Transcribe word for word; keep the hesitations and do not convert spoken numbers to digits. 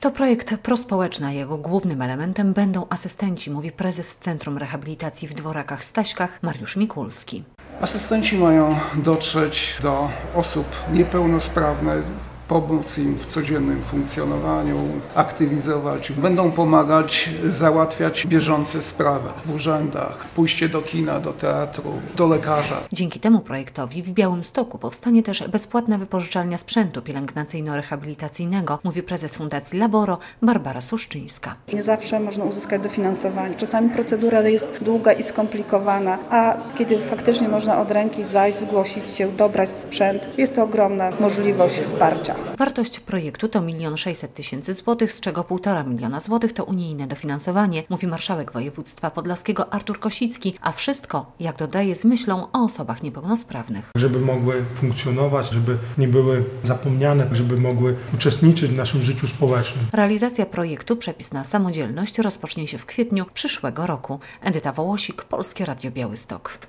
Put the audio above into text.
To projekt prospołeczny, a jego głównym elementem będą asystenci, mówi prezes Centrum Rehabilitacji w Dworakach Staśkach Mariusz Mikulski. Asystenci mają dotrzeć do osób niepełnosprawnych, pomóc im w codziennym funkcjonowaniu, aktywizować. Będą pomagać załatwiać bieżące sprawy w urzędach, pójście do kina, do teatru, do lekarza. Dzięki temu projektowi w Białymstoku powstanie też bezpłatna wypożyczalnia sprzętu pielęgnacyjno-rehabilitacyjnego, mówi prezes Fundacji Laboro Barbara Suszczyńska. Nie zawsze można uzyskać dofinansowanie. Czasami procedura jest długa i skomplikowana, a kiedy faktycznie można od ręki zajść, zgłosić się, dobrać sprzęt, jest to ogromna możliwość wsparcia. Wartość projektu to milion sześćset tysięcy złotych, z czego półtora miliona złotych to unijne dofinansowanie, mówi marszałek województwa podlaskiego Artur Kosicki, a wszystko, jak dodaje, z myślą o osobach niepełnosprawnych. Żeby mogły funkcjonować, żeby nie były zapomniane, żeby mogły uczestniczyć w naszym życiu społecznym. Realizacja projektu Przepis na samodzielność rozpocznie się w kwietniu przyszłego roku. Edyta Wołosik, Polskie Radio Białystok.